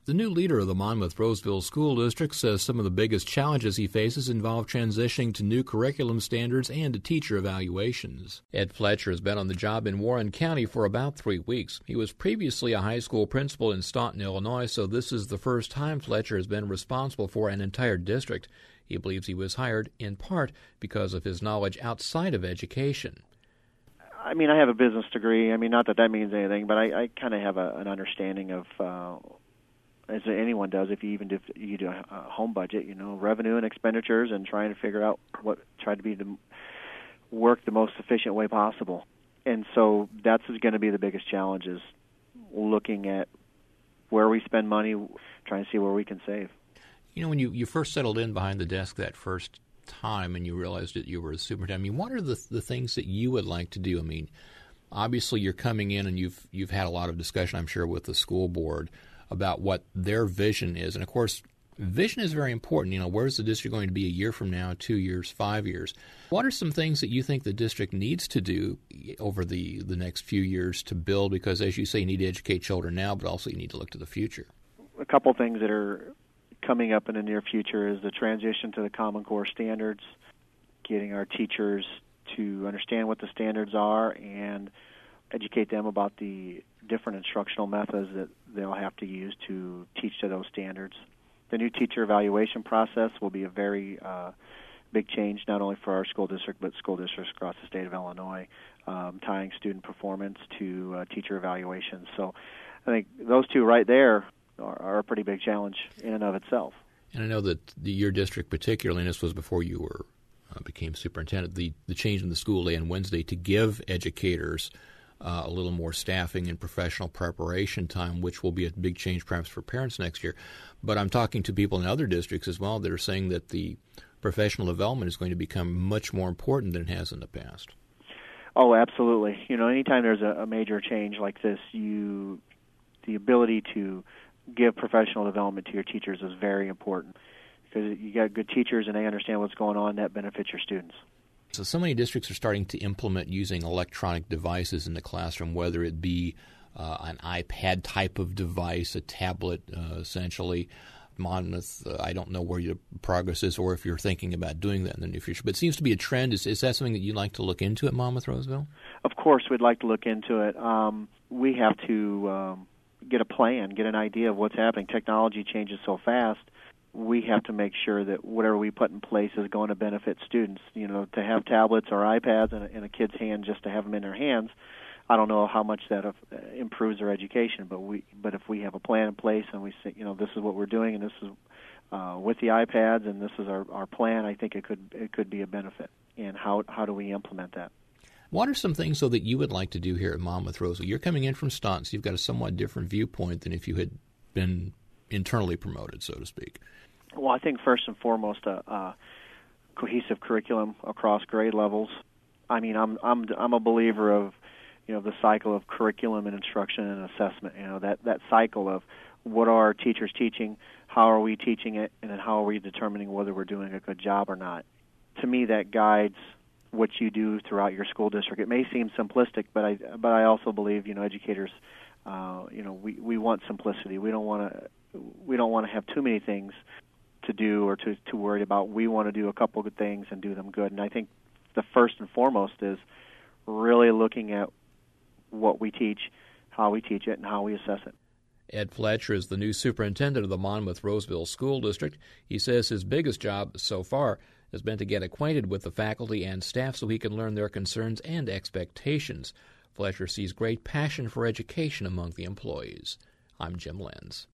The new leader of the Monmouth-Roseville School District says some of the biggest challenges he faces involve transitioning to new curriculum standards and to teacher evaluations. Ed Fletcher has been on the job in Warren County for about 3 weeks. He was previously a high school principal in Staunton, Illinois, so this is the first time Fletcher has been responsible for an entire district. He believes he was hired in part because of his knowledge outside of education. I mean, I have a business degree. I mean, not that that means anything, but I kind of have an understanding of as anyone does, if you do a home budget, revenue and expenditures, and trying to figure out try to be work the most efficient way possible. And so that's going to be the biggest challenge, is looking at where we spend money, trying to see where we can save. When you first settled in behind the desk that first time and you realized that you were a superintendent, what are the things that you would like to do? I mean, obviously you're coming in and you've had a lot of discussion, I'm sure, with the school board about what their vision is. And, of course, vision is very important. Where's the district going to be a year from now, 2 years, 5 years? What are some things that you think the district needs to do over the next few years to build? Because, as you say, you need to educate children now, but also you need to look to the future. A couple things that are coming up in the near future is the transition to the Common Core standards, getting our teachers to understand what the standards are and educate them about the different instructional methods that they'll have to use to teach to those standards. The new teacher evaluation process will be a very big change, not only for our school district, but school districts across the state of Illinois, tying student performance to teacher evaluations. So I think those two right there are a pretty big challenge in and of itself. And I know that your district particularly, and this was before you became superintendent, the change in the school day on Wednesday to give educators a little more staffing and professional preparation time, which will be a big change perhaps for parents next year. But I'm talking to people in other districts as well that are saying that the professional development is going to become much more important than it has in the past. Oh, absolutely. Anytime there's a major change like this, the ability to give professional development to your teachers is very important, because you got good teachers and they understand what's going on. That benefits your students. So many districts are starting to implement using electronic devices in the classroom, whether it be an iPad type of device, a tablet, essentially. Monmouth, I don't know where your progress is or if you're thinking about doing that in the near future, but it seems to be a trend. Is that something that you'd like to look into at Monmouth-Roseville? Of course, we'd like to look into it. We have to get a plan, get an idea of what's happening. Technology changes so fast. We have to make sure that whatever we put in place is going to benefit students. To have tablets or iPads in a kid's hand just to have them in their hands, I don't know how much that improves their education. But if we have a plan in place and we say, this is what we're doing, and this is with the iPads, and this is our plan, I think it could be a benefit. And how do we implement that? What are some things, though, that you would like to do here at Monmouth-Roseville? You're coming in from Staunton, so you've got a somewhat different viewpoint than if you had been internally promoted, so to speak. Well, I think first and foremost, a cohesive curriculum across grade levels. I mean, I'm a believer of, the cycle of curriculum and instruction and assessment. That cycle of what are our teachers teaching, how are we teaching it, and then how are we determining whether we're doing a good job or not. To me, that guides what you do throughout your school district. It may seem simplistic, but I also believe, educators, we want simplicity. We don't want to have too many things to do or to worry about. We want to do a couple good things and do them good. And I think the first and foremost is really looking at what we teach, how we teach it, and how we assess it. Ed Fletcher is the new superintendent of the Monmouth-Roseville School District. He says his biggest job so far has been to get acquainted with the faculty and staff so he can learn their concerns and expectations. Fletcher sees great passion for education among the employees. I'm Jim Lenz.